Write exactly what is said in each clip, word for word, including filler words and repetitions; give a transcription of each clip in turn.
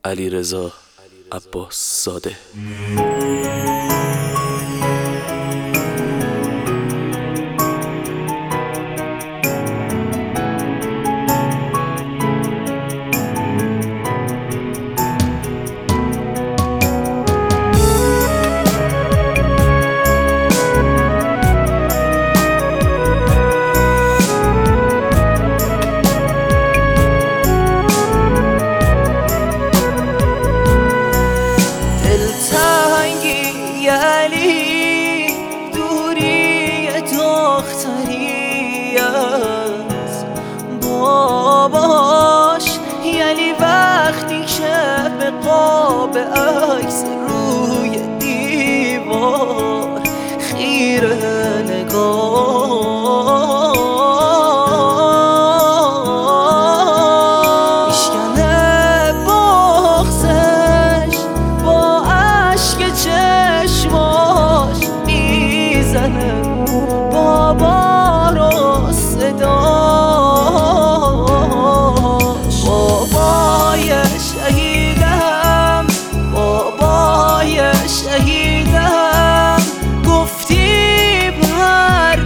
علیرضا عباس زاده. دوری دختری از باباش، یعنی وقتی که به قاب عکس روی دیوار خیره نگاه میشکنه بغضش با اشک چشماش، میزنه بابا رو صداش. بابای شهیدم، بابای شهیدم، گفتی بر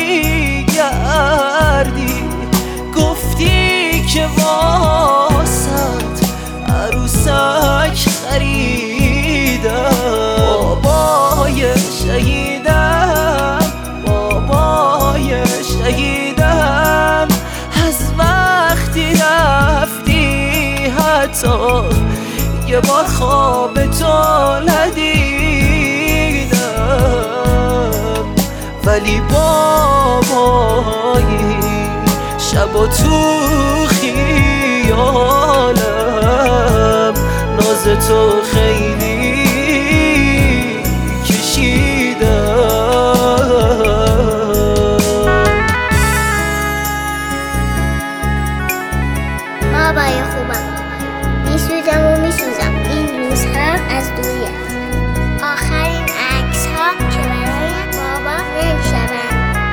بیگردی، گفتی که واسط عروسک خریدم. بابای شهیدم، بابای شهیدم، از وقتی رفتی حتی یه بار خواب تو ندیدم. ولی بابایی شب و تو خیالم ناز تو خیلی بابای خوبم، میسوزم و میسوزم این روز هم از دوریت. آخرین عکس ها که برای بابا نمیشوند.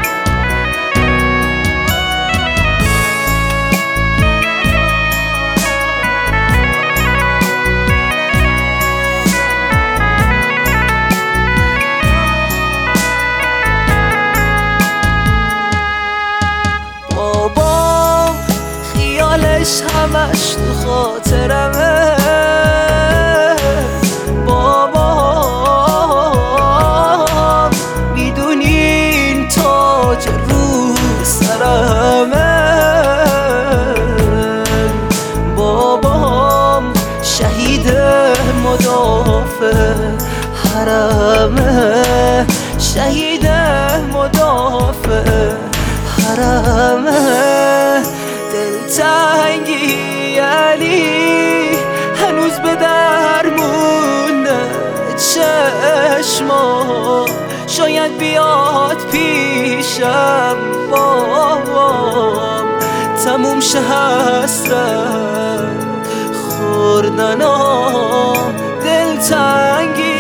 بابام خیالش همش تو خاطرمه. بابام میدونی این تاج رو سرمه. بابام شهید مدافع حرمه، شهید مدافع حرمه. دلتنگی علی هنوز به در مونده چشما، شاید بیاد پیشم بابام، تموم شه حسرت خوردنا. دلتنگی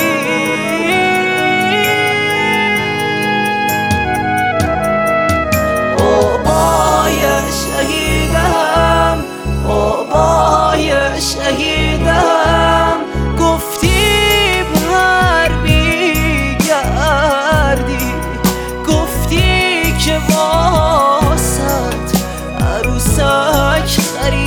شهیدم، بابای شهیدم، گفتی بر بیگردی، گفتی که واسط عروسک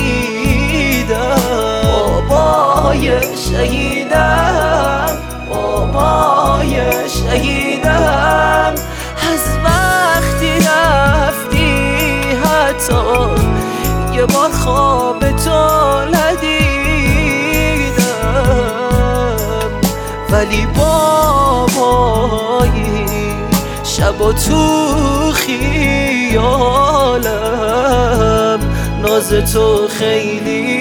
خریدم. بابای شهیدم، بابای شهیدم، از وقتی رفتی حتی یه بار خواب تو ندیدم. ولی بابایی شب و تو خیالم ناز تو خیلی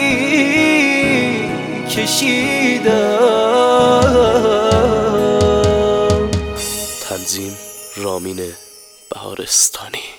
کشیدم. تنظیم رامین بهارستانی.